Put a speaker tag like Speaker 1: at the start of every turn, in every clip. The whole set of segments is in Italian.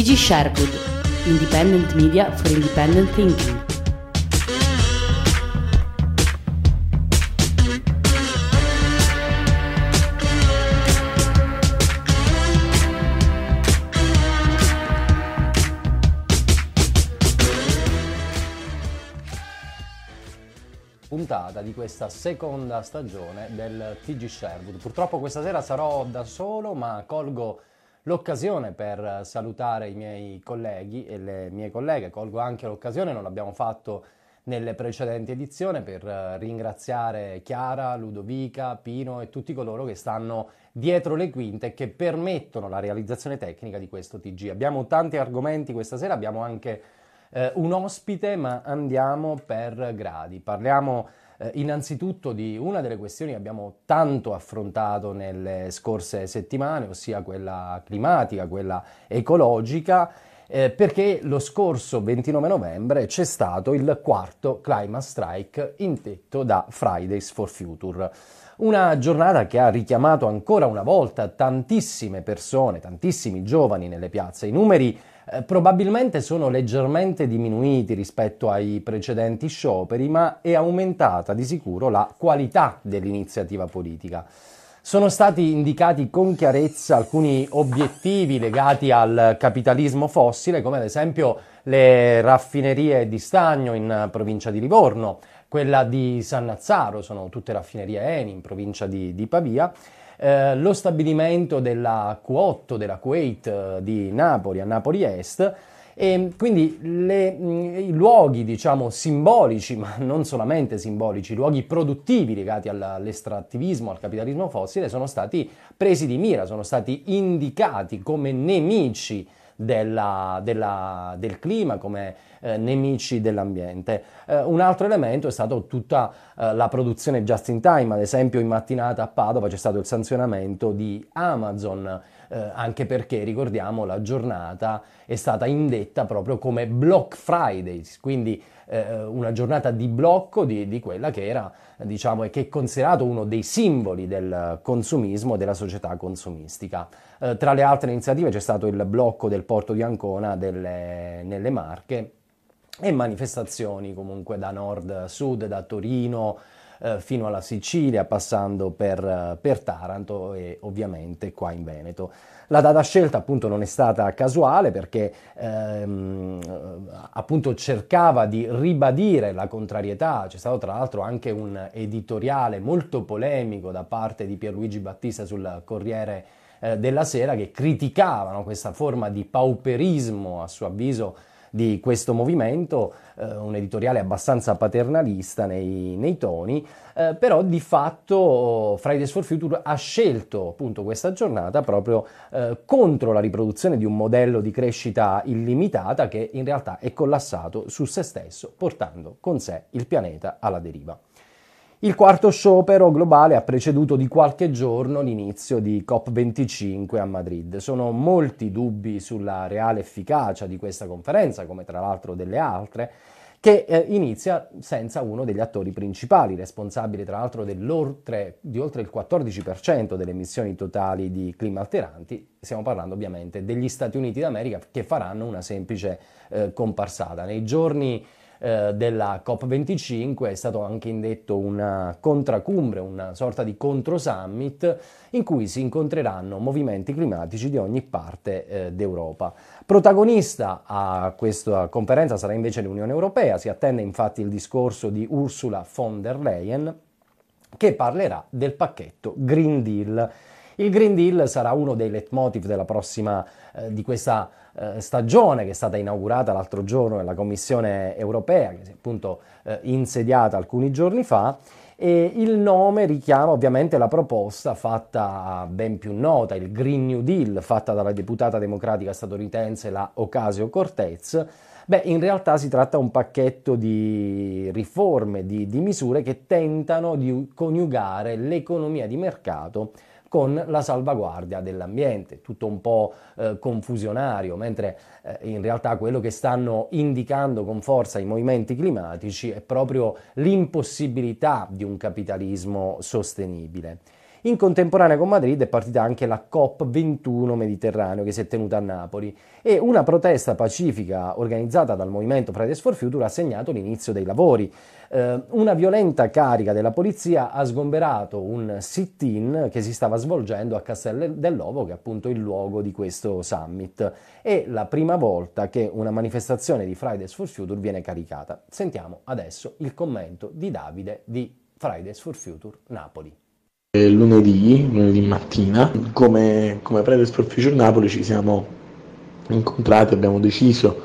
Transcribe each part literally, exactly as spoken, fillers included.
Speaker 1: T G Sherwood, Independent Media for Independent Thinking.
Speaker 2: Puntata di questa seconda stagione del T G Sherwood. Purtroppo questa sera sarò da solo, ma colgo l'occasione per salutare i miei colleghi e le mie colleghe. Colgo anche l'occasione, non l'abbiamo fatto nelle precedenti edizioni, per ringraziare Chiara, Ludovica, Pino e tutti coloro che stanno dietro le quinte e che permettono la realizzazione tecnica di questo T G. Abbiamo tanti argomenti questa sera, abbiamo anche Eh, un ospite, ma andiamo per gradi. Parliamo eh, innanzitutto di una delle questioni che abbiamo tanto affrontato nelle scorse settimane, ossia quella climatica, quella ecologica, eh, perché lo scorso ventinove novembre c'è stato il quarto Climate Strike indetto da Fridays for Future. Una giornata che ha richiamato ancora una volta tantissime persone, tantissimi giovani nelle piazze. I numeri Eh, probabilmente sono leggermente diminuiti rispetto ai precedenti scioperi, ma è aumentata di sicuro la qualità dell'iniziativa politica. Sono stati indicati con chiarezza alcuni obiettivi legati al capitalismo fossile, come ad esempio le raffinerie di stagno in provincia di Livorno, quella di Sannazzaro, sono tutte raffinerie Eni in provincia di, di Pavia, Eh, lo stabilimento della Q otto, della Kuwait eh, di Napoli, a Napoli Est, e quindi le, mh, i luoghi, diciamo, simbolici, ma non solamente simbolici, i luoghi produttivi legati all'estrattivismo, al capitalismo fossile, sono stati presi di mira, sono stati indicati come nemici della, della, del clima, come eh, nemici dell'ambiente. Eh, un altro elemento è stato tutta eh, la produzione just in time. Ad esempio in mattinata a Padova c'è stato il sanzionamento di Amazon, eh, anche perché, ricordiamo, la giornata è stata indetta proprio come Block Friday, quindi eh, una giornata di blocco di, di quella che era, diciamo, e che è considerato uno dei simboli del consumismo, della società consumistica. Eh, tra le altre iniziative c'è stato il blocco del porto di Ancona delle, nelle Marche, e manifestazioni comunque da nord a sud, da Torino eh, fino alla Sicilia, passando per, per Taranto e ovviamente qua in Veneto. La data scelta appunto non è stata casuale, perché ehm, appunto cercava di ribadire la contrarietà. C'è stato tra l'altro anche un editoriale molto polemico da parte di Pierluigi Battista sul Corriere eh, della Sera, che criticavano questa forma di pauperismo, a suo avviso, di questo movimento, eh, un editoriale abbastanza paternalista nei, nei toni, eh, però di fatto Fridays for Future ha scelto appunto questa giornata proprio eh, contro la riproduzione di un modello di crescita illimitata che in realtà è collassato su se stesso, portando con sé il pianeta alla deriva. Il quarto sciopero globale ha preceduto di qualche giorno l'inizio di COP venticinque a Madrid. Sono molti dubbi sulla reale efficacia di questa conferenza, come tra l'altro delle altre, che eh, inizia senza uno degli attori principali, responsabile tra l'altro dell'oltre, di oltre il quattordici per cento delle emissioni totali di clima alteranti. Stiamo parlando ovviamente degli Stati Uniti d'America, che faranno una semplice eh, comparsata. Nei giorni della COP venticinque è stato anche indetto una contracumbre, una sorta di contro-summit, in cui si incontreranno movimenti climatici di ogni parte eh, d'Europa. Protagonista a questa conferenza sarà invece l'Unione Europea. Si attende infatti il discorso di Ursula von der Leyen, che parlerà del pacchetto Green Deal. Il Green Deal sarà uno dei leitmotiv della prossima, eh, di questa eh, stagione, che è stata inaugurata l'altro giorno nella Commissione Europea, che si è appunto eh, insediata alcuni giorni fa, e il nome richiama ovviamente la proposta fatta ben più nota, il Green New Deal, fatta dalla deputata democratica statunitense la Ocasio-Cortez. Beh, in realtà si tratta di un pacchetto di riforme, di, di misure che tentano di coniugare l'economia di mercato con la salvaguardia dell'ambiente, tutto un po' eh, confusionario, mentre eh, in realtà quello che stanno indicando con forza i movimenti climatici è proprio l'impossibilità di un capitalismo sostenibile. In contemporanea con Madrid è partita anche la COP ventuno Mediterraneo che si è tenuta a Napoli e una protesta pacifica organizzata dal movimento Fridays for Future ha segnato l'inizio dei lavori. Eh, una violenta carica della polizia ha sgomberato un sit-in che si stava svolgendo a Castel dell'Ovo, che è appunto il luogo di questo summit. È la prima volta che una manifestazione di Fridays for Future viene caricata. Sentiamo adesso il commento di Davide di Fridays for Future Napoli.
Speaker 3: Lunedì, lunedì mattina, come, come Fridays for Future Napoli ci siamo incontrati, abbiamo deciso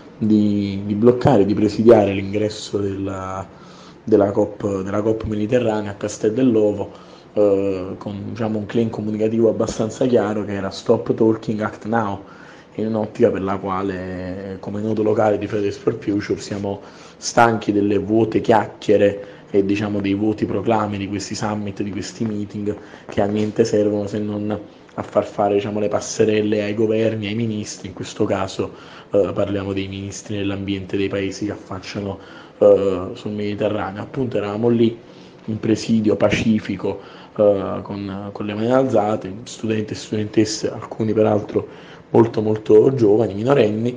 Speaker 3: di, di bloccare, di presidiare l'ingresso della, della, COP, della COP Mediterranea a Castel dell'Ovo eh, con diciamo, un claim comunicativo abbastanza chiaro che era Stop Talking, Act Now, in un'ottica per la quale, come nodo locale di Fridays for Future, siamo stanchi delle vuote chiacchiere e diciamo dei voti proclami di questi summit, di questi meeting che a niente servono se non a far fare diciamo, le passerelle ai governi, ai ministri. In questo caso eh, parliamo dei ministri dell'ambiente dei paesi che affacciano eh, sul Mediterraneo. Appunto eravamo lì in presidio pacifico eh, con, con le mani alzate, studenti e studentesse, alcuni peraltro molto molto giovani, minorenni,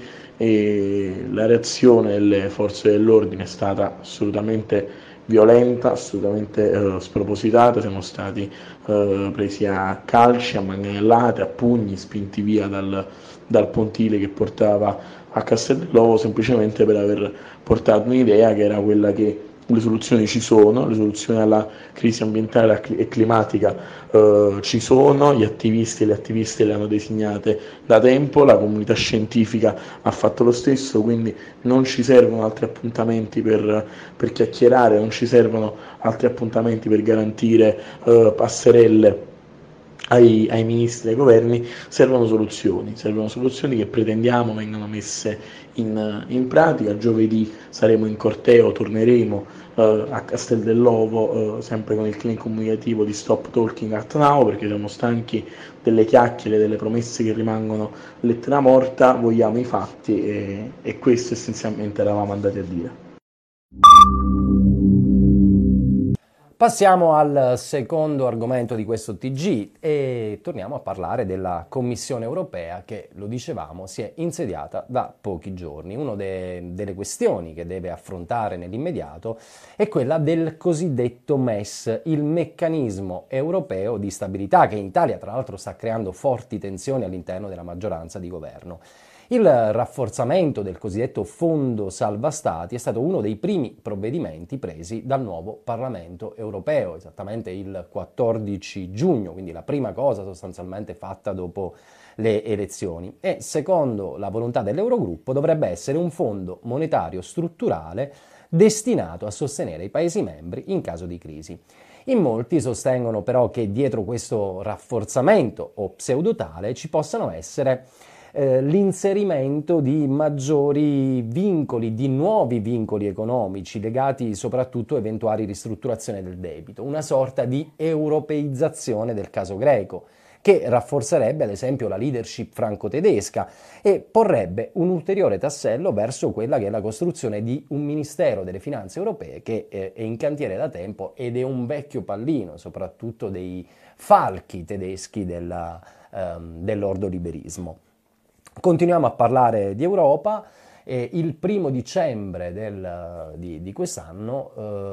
Speaker 3: e la reazione delle forze dell'ordine è stata assolutamente violenta, assolutamente eh, spropositata. Siamo stati eh, presi a calci, a manganellate, a pugni, spinti via dal, dal pontile che portava a Castel dell'Ovo, semplicemente per aver portato un'idea che era quella che le soluzioni ci sono, le soluzioni alla crisi ambientale e climatica eh, ci sono, gli attivisti e le attiviste le hanno designate da tempo, la comunità scientifica ha fatto lo stesso, quindi non ci servono altri appuntamenti per, per chiacchierare, non ci servono altri appuntamenti per garantire eh, passerelle ai, ai ministri e ai governi. Servono soluzioni, servono soluzioni che pretendiamo vengano messe in, in pratica. Giovedì saremo in corteo, torneremo eh, a Castel dell'Ovo, eh, sempre con il claim comunicativo di Stop Talking Act Now, perché siamo stanchi delle chiacchiere, delle promesse che rimangono lettera morta, vogliamo i fatti e, e questo essenzialmente eravamo andati a dire.
Speaker 2: Passiamo al secondo argomento di questo T G e torniamo a parlare della Commissione europea che, lo dicevamo, si è insediata da pochi giorni. Una de- delle questioni che deve affrontare nell'immediato è quella del cosiddetto M E S, il meccanismo europeo di stabilità, che in Italia tra l'altro sta creando forti tensioni all'interno della maggioranza di governo. Il rafforzamento del cosiddetto Fondo Salva Stati è stato uno dei primi provvedimenti presi dal nuovo Parlamento europeo, esattamente il quattordici giugno, quindi la prima cosa sostanzialmente fatta dopo le elezioni. E secondo la volontà dell'Eurogruppo dovrebbe essere un fondo monetario strutturale destinato a sostenere i Paesi membri in caso di crisi. In molti sostengono però che dietro questo rafforzamento o pseudotale ci possano essere Eh, l'inserimento di maggiori vincoli, di nuovi vincoli economici legati soprattutto a eventuali ristrutturazioni del debito, una sorta di europeizzazione del caso greco, che rafforzerebbe ad esempio la leadership franco-tedesca e porrebbe un ulteriore tassello verso quella che è la costruzione di un Ministero delle Finanze europee che eh, è in cantiere da tempo ed è un vecchio pallino, soprattutto dei falchi tedeschi della, ehm, dell'ordoliberismo. Continuiamo a parlare di Europa. Eh, il primo dicembre del, di, di quest'anno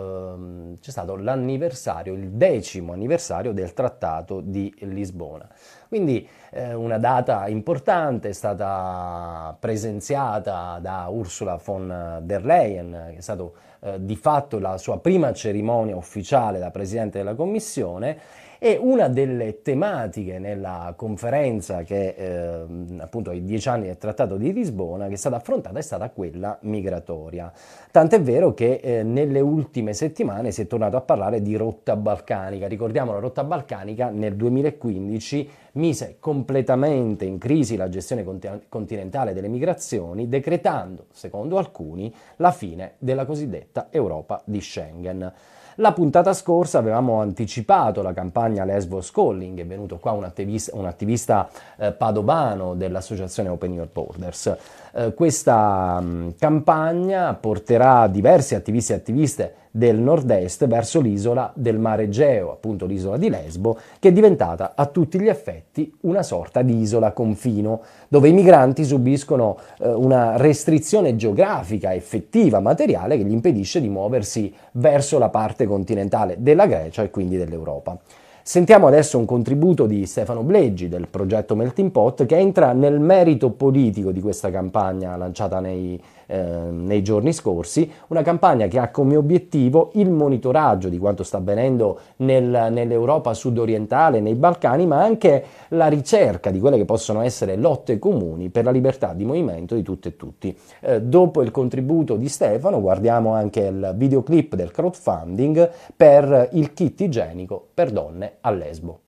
Speaker 2: eh, c'è stato l'anniversario, il decimo anniversario del Trattato di Lisbona. Quindi eh, una data importante, è stata presenziata da Ursula von der Leyen, che è stato eh, di fatto la sua prima cerimonia ufficiale da Presidente della Commissione. E una delle tematiche nella conferenza che eh, appunto ai dieci anni del Trattato di Lisbona che è stata affrontata è stata quella migratoria. Tant'è vero che eh, nelle ultime settimane si è tornato a parlare di rotta balcanica. Ricordiamo, la rotta balcanica nel duemilaquindici mise completamente in crisi la gestione cont- continentale delle migrazioni, decretando, secondo alcuni, la fine della cosiddetta Europa di Schengen. La puntata scorsa avevamo anticipato la campagna Lesbos Calling, è venuto qua un attivista, un attivista eh, padovano dell'associazione Open Your Borders. Eh, questa mh, campagna porterà diversi attivisti e attiviste del nord-est verso l'isola del Mare Egeo, appunto l'isola di Lesbo, che è diventata a tutti gli effetti una sorta di isola confino, dove i migranti subiscono eh, una restrizione geografica effettiva, materiale, che gli impedisce di muoversi verso la parte continentale della Grecia e quindi dell'Europa. Sentiamo adesso un contributo di Stefano Bleggi del progetto Melting Pot, che entra nel merito politico di questa campagna lanciata nei, eh, nei giorni scorsi, una campagna che ha come obiettivo il monitoraggio di quanto sta avvenendo nel, nell'Europa sud-orientale, nei Balcani, ma anche la ricerca di quelle che possono essere lotte comuni per la libertà di movimento di tutte e tutti. Eh, dopo il contributo di Stefano guardiamo anche il videoclip del crowdfunding per il kit igienico per donne a Lesbo.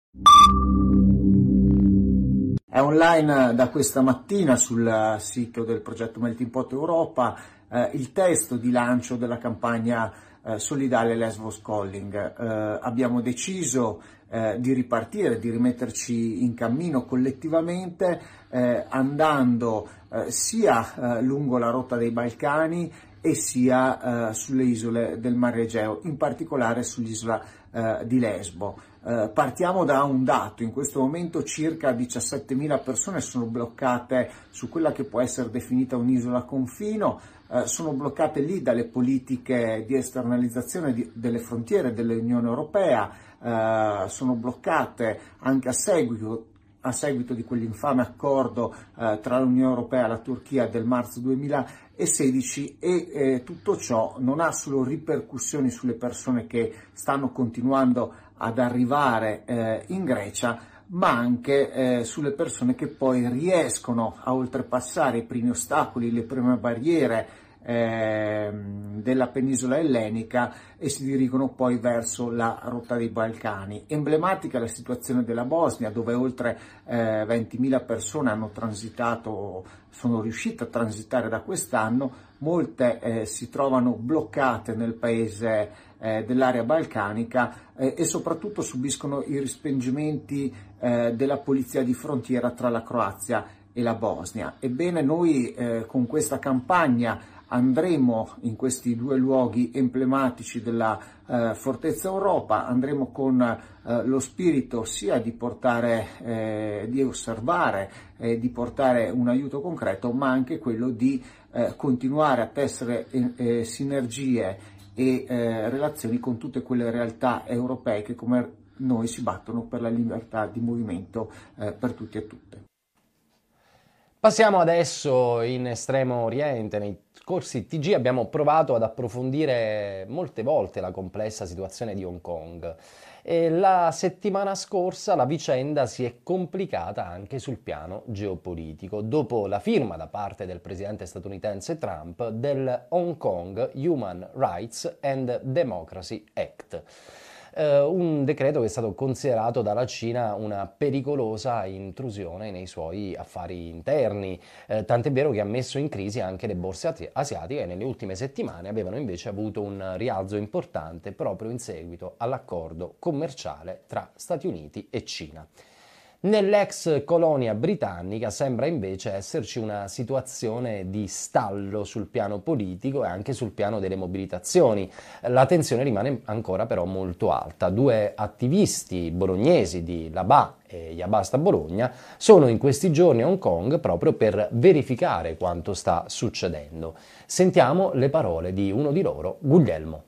Speaker 4: È online da questa mattina sul sito del progetto Melting Pot Europa eh, il testo di lancio della campagna eh, solidale Lesbos Calling. Eh, abbiamo deciso eh, di ripartire, di rimetterci in cammino collettivamente eh, andando eh, sia eh, lungo la rotta dei Balcani e sia eh, sulle isole del Mare Egeo, in particolare sull'isola eh, di Lesbo. Eh, partiamo da un dato: in questo momento circa diciassettemila persone sono bloccate su quella che può essere definita un'isola confino, eh, sono bloccate lì dalle politiche di esternalizzazione di, delle frontiere dell'Unione Europea, eh, sono bloccate anche a seguito a seguito di quell'infame accordo eh, tra l'Unione Europea e la Turchia del marzo duemilasedici e eh, tutto ciò non ha solo ripercussioni sulle persone che stanno continuando ad arrivare eh, in Grecia, ma anche eh, sulle persone che poi riescono a oltrepassare i primi ostacoli, le prime barriere eh, della penisola ellenica e si dirigono poi verso la rotta dei Balcani. Emblematica è la situazione della Bosnia, dove oltre eh, ventimila persone hanno transitato, sono riuscite a transitare da quest'anno, molte eh, si trovano bloccate nel paese eh, dell'area balcanica eh, e soprattutto subiscono i respingimenti eh, della polizia di frontiera tra la Croazia e la Bosnia. Ebbene, noi eh, con questa campagna andremo in questi due luoghi emblematici della eh, Fortezza Europa, andremo con eh, lo spirito sia di portare, eh, di osservare, eh, di portare un aiuto concreto, ma anche quello di eh, continuare a tessere eh, sinergie e eh, relazioni con tutte quelle realtà europee che come noi si battono per la libertà di movimento eh, per tutti e tutte.
Speaker 2: Passiamo adesso in Estremo Oriente. Nei corsi T G abbiamo provato ad approfondire molte volte la complessa situazione di Hong Kong e la settimana scorsa la vicenda si è complicata anche sul piano geopolitico, dopo la firma da parte del presidente statunitense Trump del Hong Kong Human Rights and Democracy Act. Uh, un decreto che è stato considerato dalla Cina una pericolosa intrusione nei suoi affari interni, uh, tant'è vero che ha messo in crisi anche le borse asiatiche, che nelle ultime settimane avevano invece avuto un rialzo importante proprio in seguito all'accordo commerciale tra Stati Uniti e Cina. Nell'ex colonia britannica sembra invece esserci una situazione di stallo sul piano politico e anche sul piano delle mobilitazioni. La tensione rimane ancora però molto alta. Due attivisti bolognesi di Labà e Yabasta Bologna sono in questi giorni a Hong Kong proprio per verificare quanto sta succedendo. Sentiamo le parole di uno di loro, Guglielmo.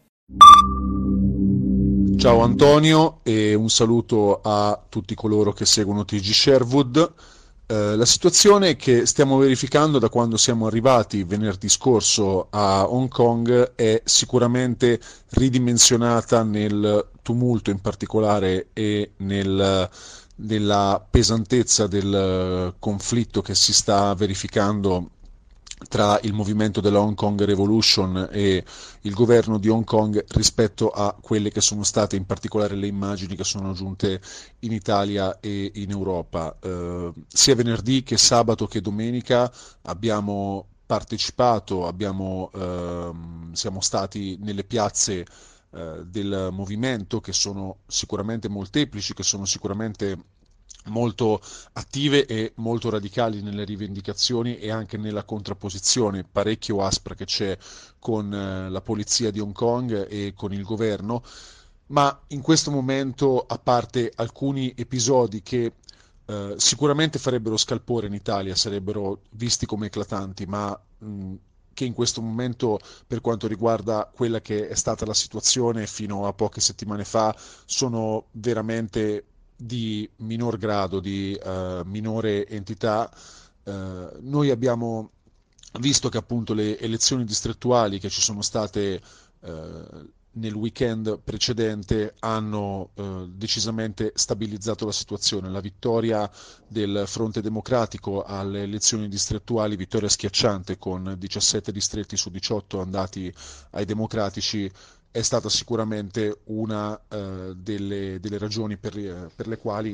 Speaker 5: Ciao Antonio e un saluto a tutti coloro che seguono T G Sherwood. Eh, la situazione che stiamo verificando da quando siamo arrivati venerdì scorso a Hong Kong è sicuramente ridimensionata nel tumulto in particolare e nel, nella pesantezza del conflitto che si sta verificando tra il movimento della Hong Kong Revolution e il governo di Hong Kong rispetto a quelle che sono state in particolare le immagini che sono giunte in Italia e in Europa. Eh, sia venerdì che sabato che domenica abbiamo partecipato, abbiamo, ehm, siamo stati nelle piazze eh, del movimento, che sono sicuramente molteplici, che sono sicuramente molto attive e molto radicali nelle rivendicazioni e anche nella contrapposizione parecchio aspra che c'è con eh, la polizia di Hong Kong e con il governo, ma in questo momento, a parte alcuni episodi che eh, sicuramente farebbero scalpore in Italia, sarebbero visti come eclatanti, ma mh, che in questo momento, per quanto riguarda quella che è stata la situazione fino a poche settimane fa, sono veramente di minor grado, di uh, minore entità. Uh, noi abbiamo visto che appunto le elezioni distrettuali che ci sono state uh, nel weekend precedente hanno uh, decisamente stabilizzato la situazione. La vittoria del Fronte Democratico alle elezioni distrettuali, vittoria schiacciante con diciassette distretti su diciotto andati ai democratici, è stata sicuramente una uh, delle, delle ragioni per, per le quali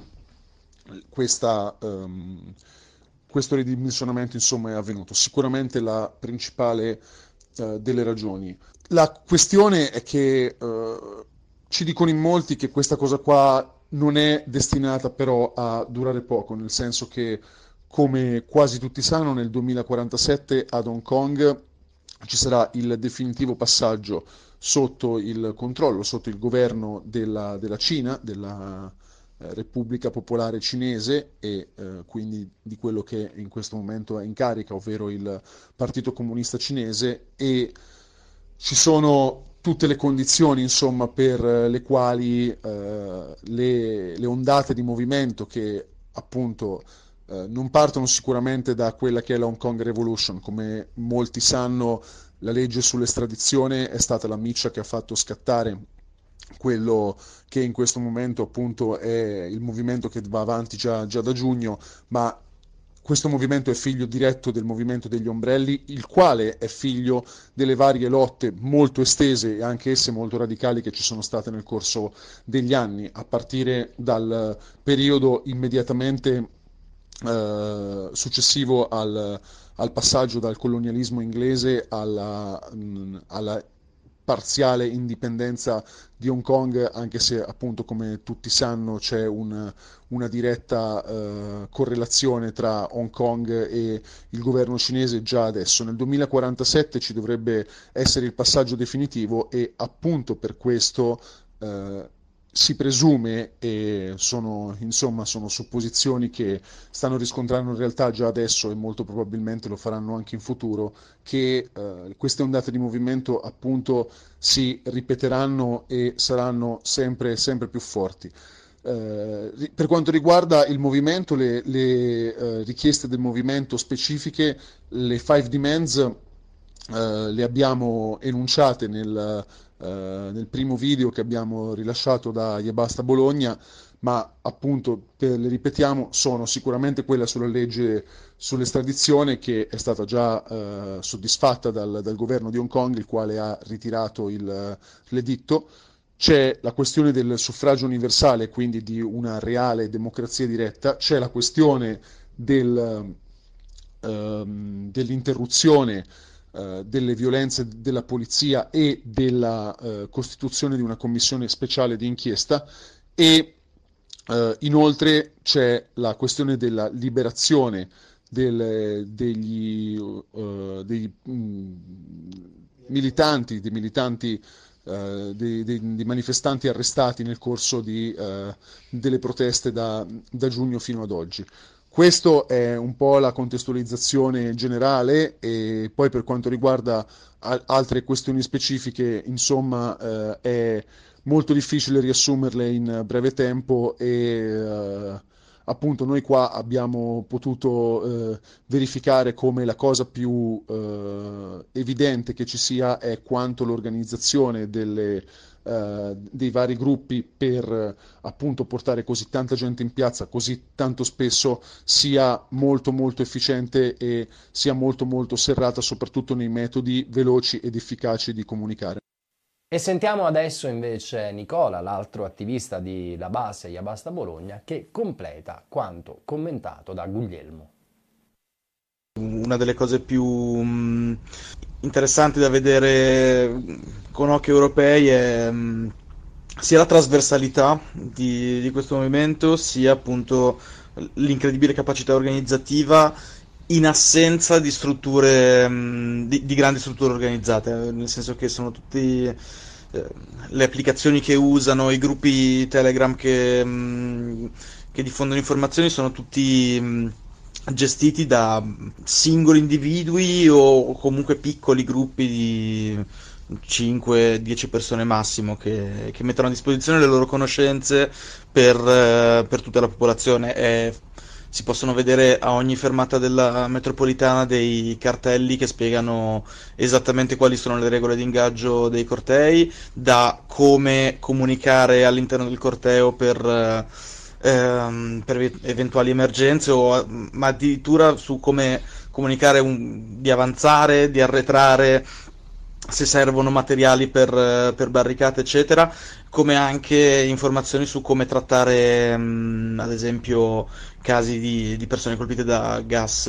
Speaker 5: questa, um, questo ridimensionamento insomma è avvenuto. Sicuramente la principale uh, delle ragioni. La questione è che uh, ci dicono in molti che questa cosa qua non è destinata però a durare poco, nel senso che, come quasi tutti sanno, nel duemilaquarantasette ad Hong Kong ci sarà il definitivo passaggio sotto il controllo, sotto il governo della, della Cina, della eh, Repubblica Popolare Cinese e eh, quindi di quello che in questo momento è in carica, ovvero il Partito Comunista Cinese, e ci sono tutte le condizioni, insomma, per le quali eh, le, le ondate di movimento che appunto eh, non partono sicuramente da quella che è la Hong Kong Revolution. Come molti sanno, la legge sull'estradizione è stata la miccia che ha fatto scattare quello che in questo momento appunto è il movimento che va avanti già, già da giugno, ma questo movimento è figlio diretto del movimento degli ombrelli, il quale è figlio delle varie lotte molto estese e anche esse molto radicali che ci sono state nel corso degli anni, a partire dal periodo immediatamente eh, successivo al, al passaggio dal colonialismo inglese alla, mh, alla parziale indipendenza di Hong Kong, anche se appunto, come tutti sanno, c'è un, una diretta eh, correlazione tra Hong Kong e il governo cinese già adesso. Nel duemilaquarantasette ci dovrebbe essere il passaggio definitivo e appunto per questo eh, si presume, e sono, insomma, sono supposizioni che stanno riscontrando in realtà già adesso e molto probabilmente lo faranno anche in futuro, che eh, queste ondate di movimento appunto si ripeteranno e saranno sempre, sempre più forti. Eh, per quanto riguarda il movimento, le, le eh, richieste del movimento specifiche, le five demands eh, le abbiamo enunciate nel Uh, nel primo video che abbiamo rilasciato da Yabasta Bologna, ma appunto, per, le ripetiamo, sono sicuramente quella sulla legge sull'estradizione, che è stata già uh, soddisfatta dal, dal governo di Hong Kong, il quale ha ritirato il, l'editto. C'è la questione del suffragio universale, quindi di una reale democrazia diretta. C'è la questione del, uh, dell'interruzione delle violenze della polizia e della uh, costituzione di una commissione speciale di inchiesta, e uh, inoltre c'è la questione della liberazione del, degli, uh, degli mh, militanti, dei militanti uh, dei, dei, dei manifestanti arrestati nel corso di, uh, delle proteste da, da giugno fino ad oggi. Questo è un po' la contestualizzazione generale, e poi per quanto riguarda a- altre questioni specifiche, insomma, eh, è molto difficile riassumerle in breve tempo, e eh, appunto noi qua abbiamo potuto eh, verificare come la cosa più eh, evidente che ci sia è quanto l'organizzazione delle Uh, dei vari gruppi per uh, appunto portare così tanta gente in piazza così tanto spesso sia molto molto efficiente e sia molto molto serrata, soprattutto nei metodi veloci ed efficaci di comunicare.
Speaker 2: E sentiamo adesso invece Nicola, l'altro attivista di La Base Yabasta Bologna, che completa quanto commentato da Guglielmo.
Speaker 6: Una delle cose più mh, interessanti da vedere con occhi europei è mh, sia la trasversalità di, di questo movimento, sia appunto l'incredibile capacità organizzativa in assenza di strutture, mh, di, di grandi strutture organizzate, nel senso che sono tutti eh, le applicazioni che usano, i gruppi Telegram che, mh, che diffondono informazioni sono tutti mh, gestiti da singoli individui o comunque piccoli gruppi di cinque dieci persone massimo che, che mettono a disposizione le loro conoscenze per, eh, per tutta la popolazione. E si possono vedere a ogni fermata della metropolitana dei cartelli che spiegano esattamente quali sono le regole di ingaggio dei cortei, da come comunicare all'interno del corteo per, eh, ehm, per eventuali emergenze, o, ma addirittura su come comunicare un- di avanzare, di arretrare, se servono materiali per, eh, per barricate, eccetera, come anche informazioni su come trattare, mh, ad esempio, casi di, di persone colpite da gas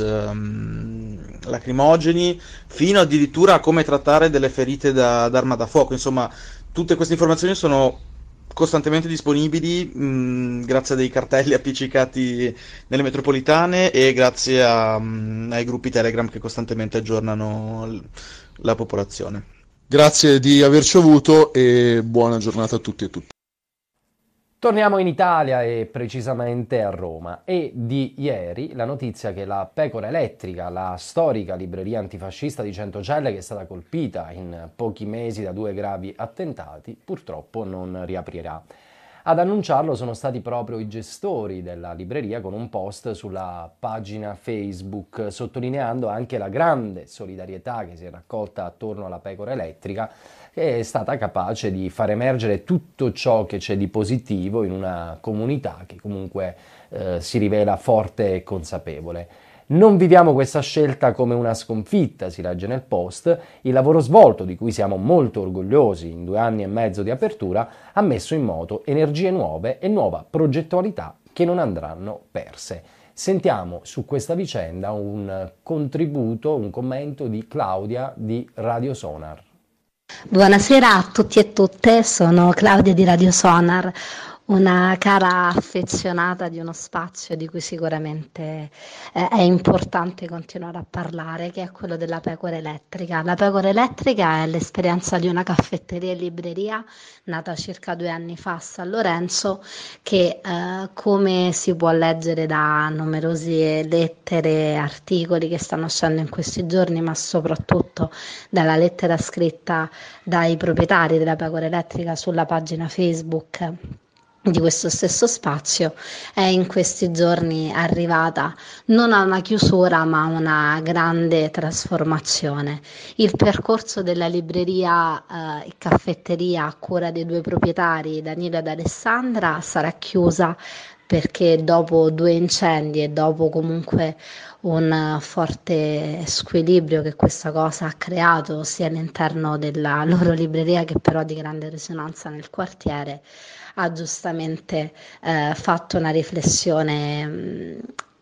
Speaker 6: mh, lacrimogeni, fino addirittura a come trattare delle ferite da, d'arma da fuoco. Insomma, tutte queste informazioni sono costantemente disponibili mh, grazie a dei cartelli appiccicati nelle metropolitane e grazie a, mh, ai gruppi Telegram che costantemente aggiornano l- la popolazione.
Speaker 5: Grazie di averci avuto e buona giornata a tutti e tutte.
Speaker 2: Torniamo in Italia e precisamente a Roma. E di ieri la notizia che la Pecora Elettrica, la storica libreria antifascista di Centocelle che è stata colpita in pochi mesi da due gravi attentati, purtroppo non riaprirà. Ad annunciarlo sono stati proprio i gestori della libreria con un post sulla pagina Facebook, sottolineando anche la grande solidarietà che si è raccolta attorno alla Pecora Elettrica, che è stata capace di far emergere tutto ciò che c'è di positivo in una comunità che comunque eh, si rivela forte e consapevole. Non viviamo questa scelta come una sconfitta, si legge nel post. Il lavoro svolto, di cui siamo molto orgogliosi in due anni e mezzo di apertura, ha messo in moto energie nuove e nuova progettualità che non andranno perse. Sentiamo su questa vicenda un contributo, un commento di Claudia di Radio Sonar.
Speaker 7: Buonasera a tutti e tutte, sono Claudia di Radio Sonar, una cara affezionata di uno spazio di cui sicuramente eh, è importante continuare a parlare, che è quello della Pecora Elettrica. La Pecora Elettrica è l'esperienza di una caffetteria e libreria nata circa due anni fa a San Lorenzo, che eh, come si può leggere da numerose lettere e articoli che stanno uscendo in questi giorni, ma soprattutto dalla lettera scritta dai proprietari della Pecora Elettrica sulla pagina Facebook di questo stesso spazio, è in questi giorni arrivata non a una chiusura ma a una grande trasformazione. Il percorso della libreria eh, e caffetteria a cura dei due proprietari, Danilo ed Alessandra, sarà chiusa perché dopo due incendi e dopo comunque un forte squilibrio che questa cosa ha creato sia all'interno della loro libreria che però di grande risonanza nel quartiere, ha giustamente eh, fatto una riflessione mh,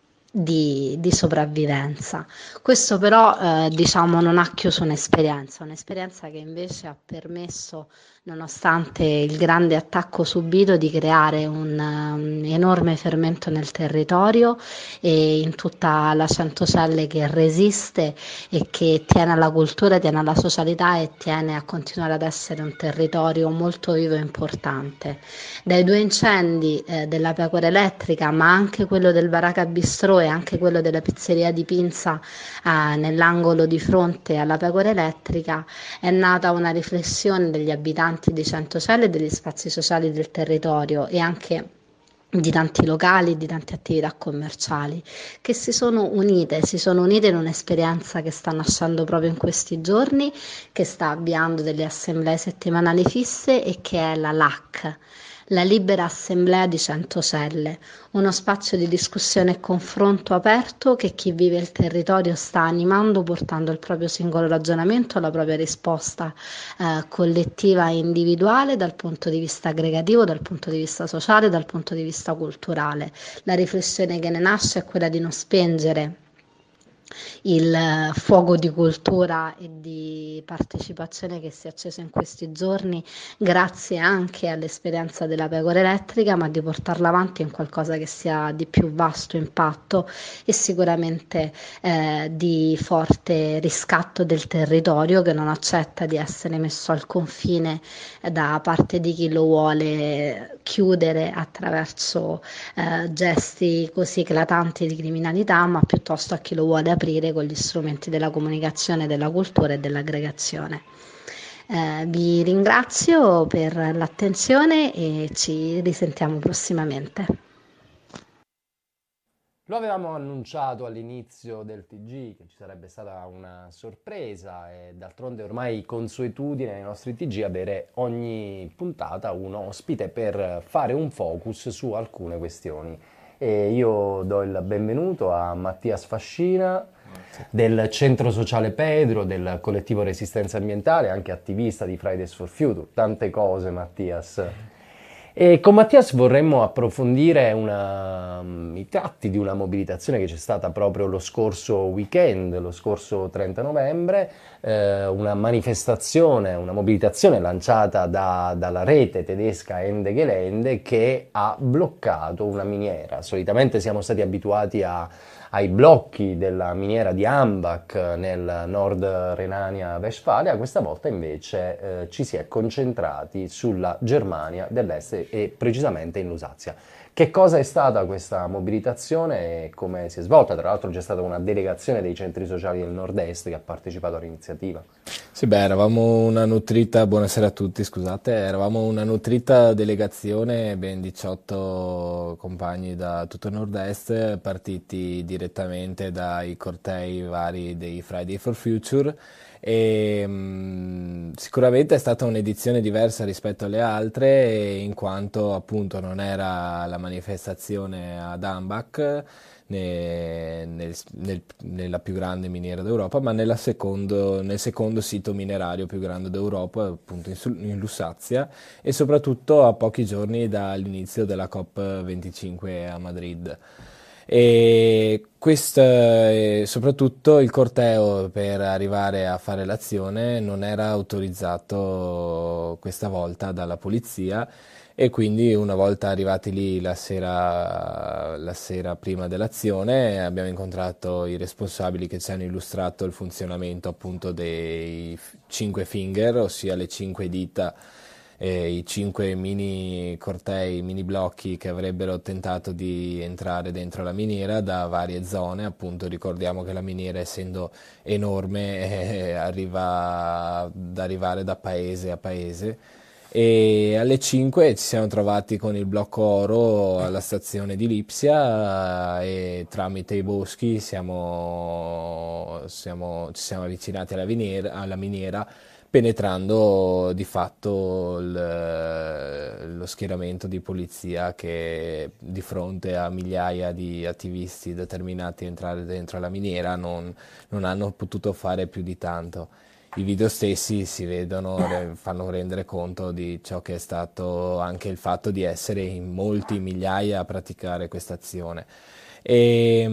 Speaker 7: di, di sopravvivenza. Questo però eh, diciamo non ha chiuso un'esperienza, un'esperienza che invece ha permesso, nonostante il grande attacco subito, di creare un um, enorme fermento nel territorio e in tutta la Centocelle che resiste e che tiene alla cultura, tiene alla socialità e tiene a continuare ad essere un territorio molto vivo e importante. Dai due incendi eh, della Pecora Elettrica, ma anche quello del Baracca Bistrò e anche quello della pizzeria di Pinza eh, nell'angolo di fronte alla Pecora Elettrica, è nata una riflessione degli abitanti di Centocelle e degli spazi sociali del territorio e anche di tanti locali, di tante attività commerciali che si sono unite, si sono unite in un'esperienza che sta nascendo proprio in questi giorni, che sta avviando delle assemblee settimanali fisse e che è la L A C, la Libera Assemblea di Centocelle, uno spazio di discussione e confronto aperto che chi vive il territorio sta animando, portando il proprio singolo ragionamento, la propria risposta eh, collettiva e individuale dal punto di vista aggregativo, dal punto di vista sociale, dal punto di vista culturale. La riflessione che ne nasce è quella di non spengere il fuoco di cultura e di partecipazione che si è acceso in questi giorni, grazie anche all'esperienza della pecora elettrica, ma di portarla avanti in qualcosa che sia di più vasto impatto e sicuramente eh, di forte riscatto del territorio, che non accetta di essere messo al confine da parte di chi lo vuole chiudere attraverso eh, gesti così eclatanti di criminalità, ma piuttosto a chi lo vuole aprire con gli strumenti della comunicazione, della cultura e dell'aggregazione. Eh, vi ringrazio per l'attenzione e ci risentiamo prossimamente.
Speaker 2: Lo avevamo annunciato all'inizio del T G che ci sarebbe stata una sorpresa e d'altronde ormai consuetudine nei nostri T G avere ogni puntata un ospite per fare un focus su alcune questioni. E io do il benvenuto a Mattia Sfascina del Centro Sociale Pedro, del collettivo Resistenza Ambientale, anche attivista di Fridays for Future, tante cose Mattias. E con Mattias vorremmo approfondire una, i tratti di una mobilitazione che c'è stata proprio lo scorso weekend, lo scorso trenta novembre, eh, una manifestazione, una mobilitazione lanciata da, dalla rete tedesca Ende Gelände che ha bloccato una miniera. Solitamente siamo stati abituati a ai blocchi della miniera di Ambach nel nord Renania-Westfalia, questa volta invece eh, ci si è concentrati sulla Germania dell'Est e precisamente in Lusazia. Che cosa è stata questa mobilitazione e come si è svolta? Tra l'altro c'è stata una delegazione dei centri sociali del nord-est che ha partecipato all'iniziativa.
Speaker 8: Sì, beh, eravamo una nutrita, buonasera a tutti, scusate, eravamo una nutrita delegazione, ben diciotto compagni da tutto il nord-est, partiti direttamente dai cortei vari dei Friday for Future. E mh, sicuramente è stata un'edizione diversa rispetto alle altre in quanto appunto non era la manifestazione ad Ambach ne, nel, nel, nella più grande miniera d'Europa, ma nella secondo, nel secondo sito minerario più grande d'Europa, appunto in, in Lussazia, e soprattutto a pochi giorni dall'inizio della COP venticinque a Madrid. E questo, eh, soprattutto il corteo per arrivare a fare l'azione non era autorizzato questa volta dalla polizia e quindi una volta arrivati lì la sera, la sera prima dell'azione abbiamo incontrato i responsabili che ci hanno illustrato il funzionamento appunto dei cinque finger, ossia le cinque dita, Eh, i cinque mini cortei, mini blocchi che avrebbero tentato di entrare dentro la miniera da varie zone. Appunto ricordiamo che la miniera, essendo enorme, eh, arriva ad arrivare da paese a paese, e alle cinque ci siamo trovati con il blocco oro alla stazione di Lipsia e tramite i boschi siamo, siamo, ci siamo avvicinati alla miniera, alla miniera penetrando di fatto il, lo schieramento di polizia che di fronte a migliaia di attivisti determinati a entrare dentro la miniera non, non hanno potuto fare più di tanto. I video stessi si vedono, fanno rendere conto di ciò che è stato anche il fatto di essere in molti migliaia a praticare questa azione. E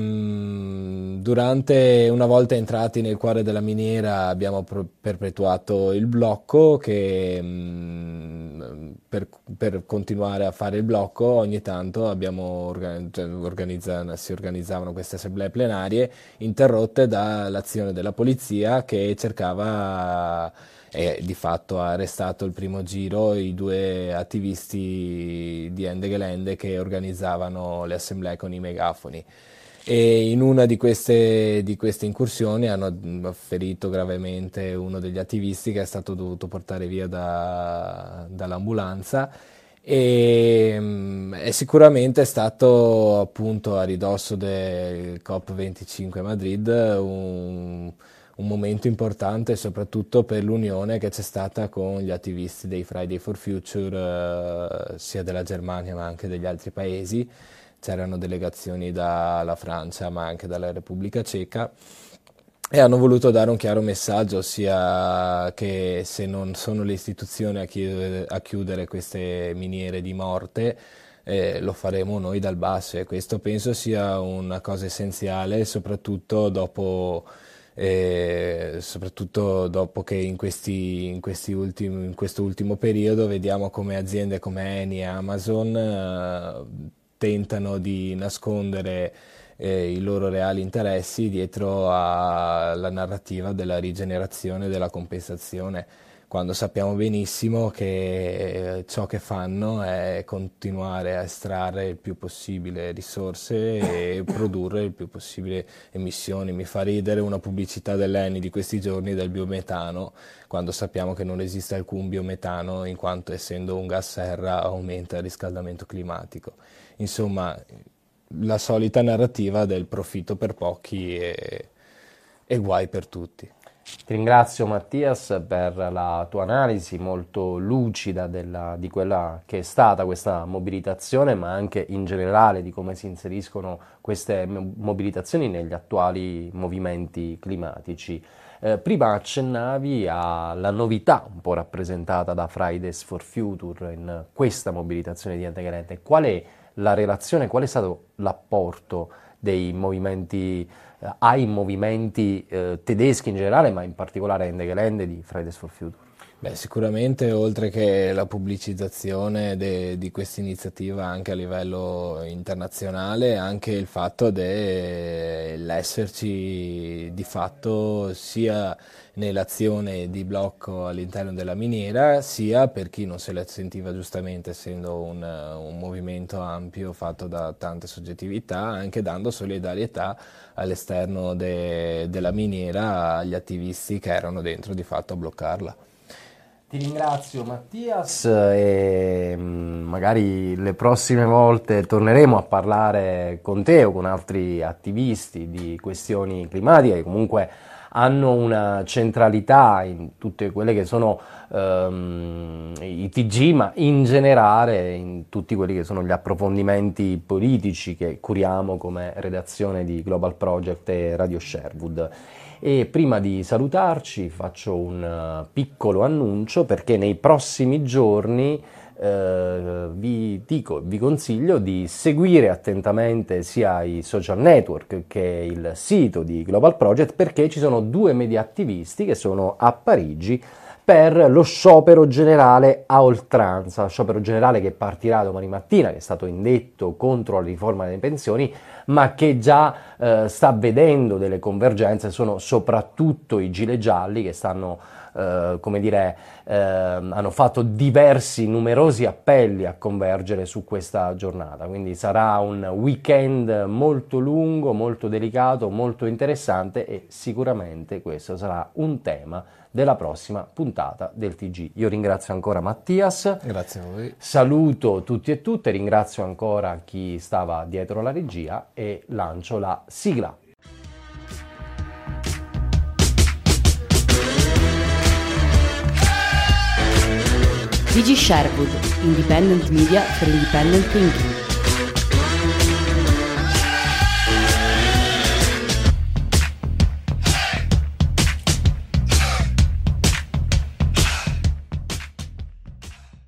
Speaker 8: durante, una volta entrati nel cuore della miniera, abbiamo pro- perpetuato il blocco che mh, per, per continuare a fare il blocco ogni tanto abbiamo organ- cioè, organizza- si organizzavano queste assemblee plenarie interrotte dall'azione della polizia che cercava e di fatto ha arrestato il primo giro i due attivisti di Ende Gelände che organizzavano le assemblee con i megafoni. E in una di queste, di queste incursioni hanno ferito gravemente uno degli attivisti che è stato dovuto portare via da, dall'ambulanza. E mh, è sicuramente stato appunto a ridosso del COP venticinque a Madrid un un momento importante soprattutto per l'unione che c'è stata con gli attivisti dei Friday for Future, eh, sia della Germania ma anche degli altri paesi. C'erano delegazioni dalla Francia ma anche dalla Repubblica Ceca e hanno voluto dare un chiaro messaggio, ossia che se non sono le istituzioni a chiudere, a chiudere queste miniere di morte, eh, lo faremo noi dal basso, e questo penso sia una cosa essenziale, soprattutto dopo, eh, soprattutto dopo che in, questi, in, questi ultimi, in questo ultimo periodo vediamo come aziende come Eni e Amazon eh, tentano di nascondere eh, i loro reali interessi dietro alla narrativa della rigenerazione e della compensazione, quando sappiamo benissimo che ciò che fanno è continuare a estrarre il più possibile risorse e produrre il più possibile emissioni. Mi fa ridere una pubblicità dell'Eni di questi giorni del biometano, quando sappiamo che non esiste alcun biometano, in quanto essendo un gas serra aumenta il riscaldamento climatico. Insomma, la solita narrativa del profitto per pochi e, e guai per tutti.
Speaker 2: Ti ringrazio Mattias per la tua analisi molto lucida della, di quella che è stata questa mobilitazione, ma anche in generale di come si inseriscono queste mobilitazioni negli attuali movimenti climatici. Eh, prima accennavi alla novità un po' rappresentata da Fridays for Future in questa mobilitazione di Endegelände. Qual è la relazione, qual è stato l'apporto dei movimenti eh, ai movimenti eh, tedeschi in generale, ma in particolare Endegelände di Fridays for Future?
Speaker 8: Beh, sicuramente oltre che la pubblicizzazione de, di questa iniziativa anche a livello internazionale, anche il fatto dell'esserci di fatto sia nell'azione di blocco all'interno della miniera, sia per chi non se la sentiva giustamente, essendo un, un movimento ampio fatto da tante soggettività, anche dando solidarietà all'esterno de, della miniera agli attivisti che erano dentro di fatto a bloccarla.
Speaker 2: Ti ringrazio Mattias e magari le prossime volte torneremo a parlare con te o con altri attivisti di questioni climatiche che comunque hanno una centralità in tutte quelle che sono um, i T G, ma in generale in tutti quelli che sono gli approfondimenti politici che curiamo come redazione di Global Project e Radio Sherwood. E prima di salutarci faccio un piccolo annuncio, perché nei prossimi giorni eh, vi dico, vi consiglio di seguire attentamente sia i social network che il sito di Global Project, perché ci sono due media attivisti che sono a Parigi per lo sciopero generale a oltranza, sciopero generale che partirà domani mattina, che è stato indetto contro la riforma delle pensioni, ma che già eh, sta vedendo delle convergenze. Sono soprattutto i gilet gialli che stanno, eh, come dire, eh, hanno fatto diversi, numerosi appelli a convergere su questa giornata, quindi sarà un weekend molto lungo, molto delicato, molto interessante, e sicuramente questo sarà un tema della prossima puntata del T G. Io ringrazio ancora Mattias.
Speaker 8: Grazie a voi.
Speaker 2: Saluto tutti e tutte, ringrazio ancora chi stava dietro la regia e lancio la sigla.
Speaker 1: T G Sherwood, Independent Media for Independent Thinking.